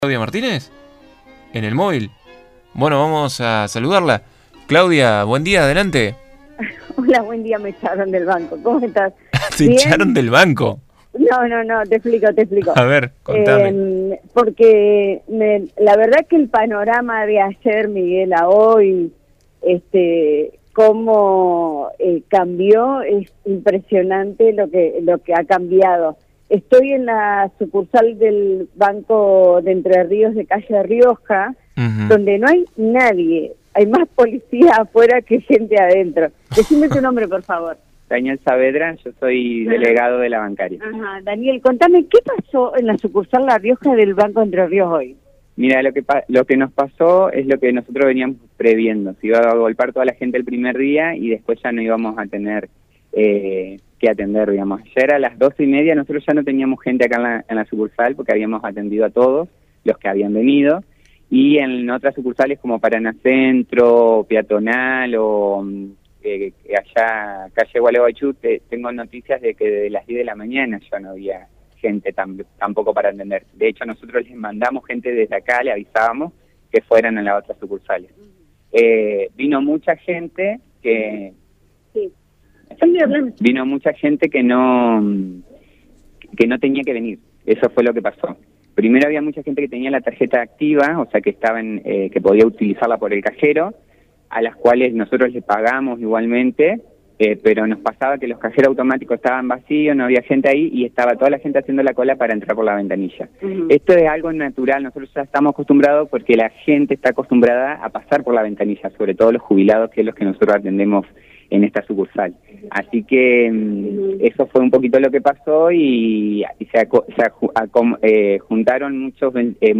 Claudia Martínez, en el móvil. Bueno, vamos a saludarla. Claudia, buen día, adelante. Hola, buen día, me echaron del banco. ¿Cómo estás? ¿Te echaron del banco? No, te explico. A ver, contame. Porque la verdad que el panorama de ayer, Miguel, a hoy, cómo cambió, es impresionante lo que ha cambiado. Estoy en la sucursal del Banco de Entre Ríos de Calle Rioja, donde no hay nadie. Hay más policía afuera que gente adentro. Decime tu nombre, por favor. Daniel Saavedra, yo soy delegado de la bancaria. Ajá, Daniel, contame, ¿qué pasó en la sucursal La Rioja del Banco Entre Ríos hoy? Mira, lo que nos pasó es lo que nosotros veníamos previendo. Se iba a golpear toda la gente el primer día y después ya no íbamos a tener que atender, digamos. Ayer a las 12:30 nosotros ya no teníamos gente acá en la sucursal porque habíamos atendido a todos los que habían venido. Y en otras sucursales como Paraná Centro, Peatonal o allá calle Gualeguaychú, tengo noticias de que desde las 10 de la mañana ya no había gente tampoco para atender. De hecho, nosotros les mandamos gente desde acá, le avisábamos que fueran a las otras sucursales. Vino mucha gente que... Sí. Vino mucha gente que no tenía que venir. Eso fue lo que pasó. Primero había mucha gente que tenía la tarjeta activa, o sea que estaban que podía utilizarla por el cajero, a las cuales nosotros les pagamos igualmente, pero nos pasaba que los cajeros automáticos estaban vacíos, no había gente ahí y estaba toda la gente haciendo la cola para entrar por la ventanilla. Esto es algo natural, nosotros ya estamos acostumbrados porque la gente está acostumbrada a pasar por la ventanilla, sobre todo los jubilados, que es los que nosotros atendemos en esta sucursal. Así que eso fue un poquito lo que pasó y juntaron muchos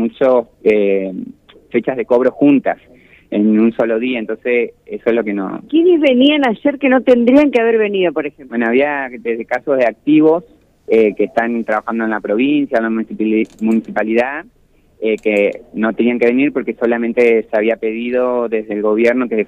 fechas de cobro juntas en un solo día, entonces eso es lo que no... ¿Quiénes venían ayer que no tendrían que haber venido, por ejemplo? Bueno, había desde casos de activos que están trabajando en la provincia, en la municipalidad, que no tenían que venir porque solamente se había pedido desde el gobierno que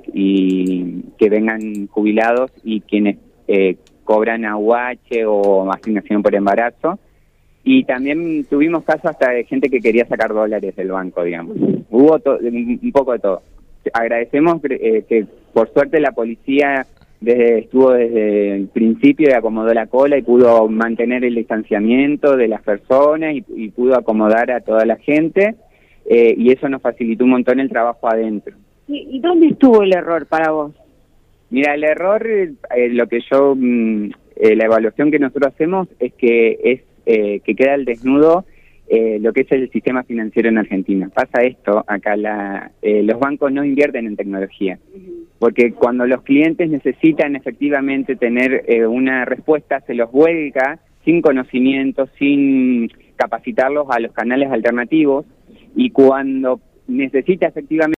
vengan jubilados y quienes cobran AUH o asignación por embarazo. Y también tuvimos casos hasta de gente que quería sacar dólares del banco, digamos. Hubo un poco de todo. Agradecemos que por suerte la policía estuvo desde el principio y acomodó la cola y pudo mantener el distanciamiento de las personas y pudo acomodar a toda la gente y eso nos facilitó un montón el trabajo adentro. ¿Y dónde estuvo el error para vos? Mira, el error, lo que la evaluación que nosotros hacemos es que queda al desnudo lo que es el sistema financiero en Argentina. Pasa esto, acá los bancos no invierten en tecnología, porque cuando los clientes necesitan efectivamente tener una respuesta, se los vuelca sin conocimiento, sin capacitarlos a los canales alternativos, y cuando necesita efectivamente